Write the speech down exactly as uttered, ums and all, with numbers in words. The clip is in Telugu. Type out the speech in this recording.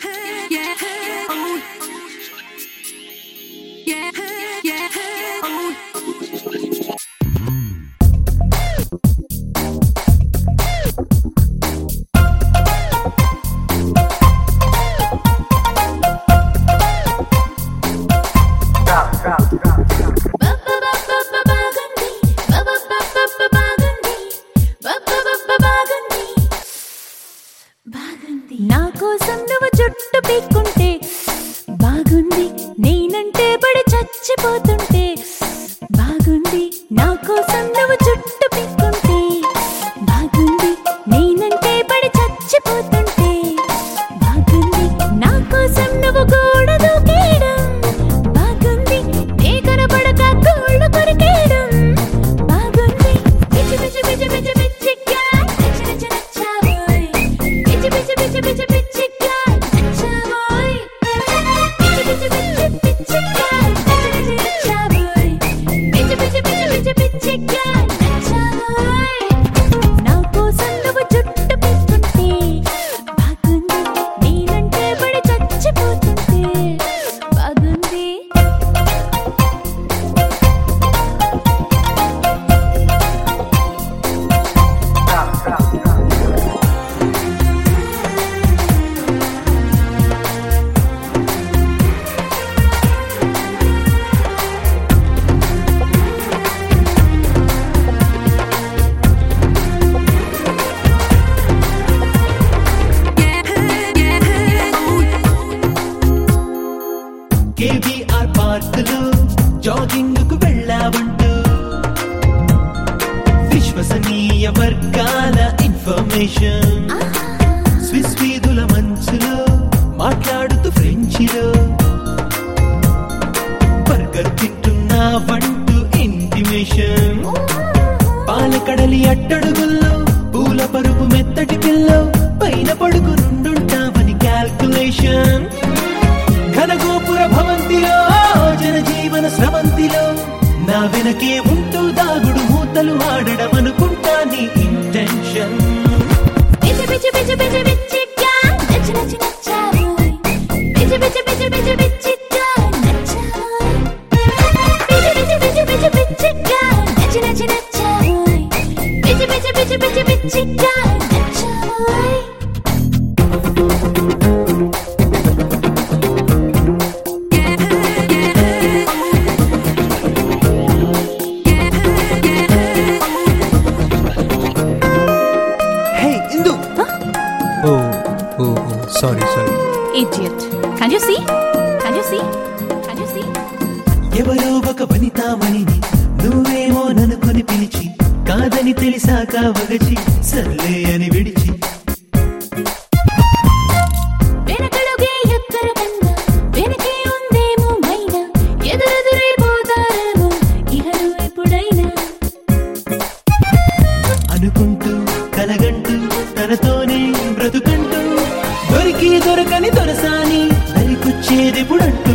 నా కోసం నువ్వు జుట్టు పీక్కుంటే బాగుంది, నేనంటే పడి చచ్చిపోతుంటే బాగుంది. నా కోసం నువ్వు జుట్టు పీక్కుంటే బాగుంది, నేనంటే పడి చచ్చిపోతుంటే బాగుంది. నా కోసం నువ్వు గోడ దూకేయడం బాగుంది, నే కనపడక గోళ్ళు కొరికేయడం బాగుంది. పిచ్చి పిచ్చి పిచ్చి పిచ్చి పిచ్చిగా నచ్చి నచ్చి నచ్చావోయ్, పిచ్చి పిచ్చి పిచ్చి పిచ్చి పిచ్చిగా నచ్చావోయ్, పిచ్చి పిచ్చి పిచ్చి పిచ్చిగా నచ్చి నచ్చి నచ్చావోయ్, పిచ్చి పిచ్చి పిచ్చి పిచ్చి పిచ్చిగా నచ్చావోయ్. నా కోసం నువ్వు జుట్టు పీక్కుంటే బాగుంది, నేనంటే పడి చచ్చిపోతుంటే బాగుంది. కేబీఆర్ పార్కులో జాగింగ్ కు వెళ్ళావంటూ విశ్వసనీయ వర్గాల ఇన్ఫర్మేషన్, స్విస్ వీధుల మంచులో మాట్లాడుతూ ఫ్రెంచిలో బర్గర్ తింటున్నావంటూ ఇంటిమేషన్, పాలకడలి అట్టడుగుల్లో పూల పరుపు మెత్తటి పిల్లో పైన పడుకు నుండుంటావని క్యాల్కులేషన్, ఘనగోపుర భవంతిలో జనజీవన స్రవంతిలో నా వెనకే ఉంటూ దాగుడు మూతలు ఆడడం అనుకుంటా నీ ఇంటెన్షన్. పిచ్చి పిచ్చి పిచ్చి పిచ్చి పిచ్చిగా నచ్చి నచ్చి నచ్చావోయ్, పిచ్చి పిచ్చి పిచ్చి పిచ్చి పిచ్చిగా నచ్చావోయ్, పిచ్చి పిచ్చి పిచ్చి పిచ్చి పిచ్చిగా నచ్చి నచ్చి నచ్చావోయ్, పిచ్చి పిచ్చి పిచ్చి పిచ్చి పిచ్చిగా నచ్చావోయ్. Hey Indu, oh oh sorry sorry. Idiot. Can you see? Can you see? Can you see? ఎవరో ఒక వనితామణిని నువ్వేమో ననుకొని పిలిచి కాదని తెలిసాక వగచి సర్లే అని విడిచి వెనకడుగే ఎక్కర కన్నా వెనకే ఉందేమో మైనా, ఎదురెదురైపోతారేమో ఇహను ఎప్పుడైనా అనుకుంటూ కలగంటూ తనతోనే బ్రతుకంటూ దొరికి దొరకని దొరసాని దరికొచ్చేదెప్పుడంటూ